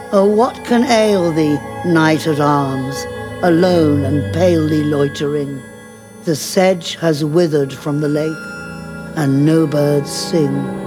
Oh, what can ail thee, knight at arms, alone and palely loitering? The sedge has withered from the lake, and no birds sing.